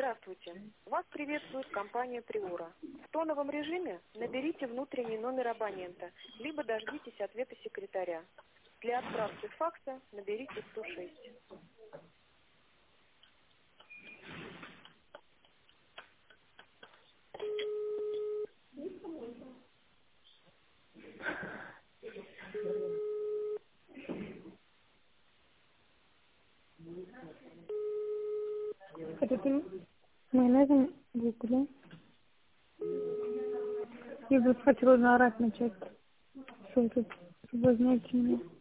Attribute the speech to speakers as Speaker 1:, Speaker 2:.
Speaker 1: Здравствуйте. Вас приветствует компания Приора. В тоновом режиме наберите внутренний номер абонента, либо дождитесь ответа секретаря. Для отправки факса наберите 106.
Speaker 2: Хотите майонезом руколи? Я бы хотела наорать начать. Что тут? Соблазняйте меня.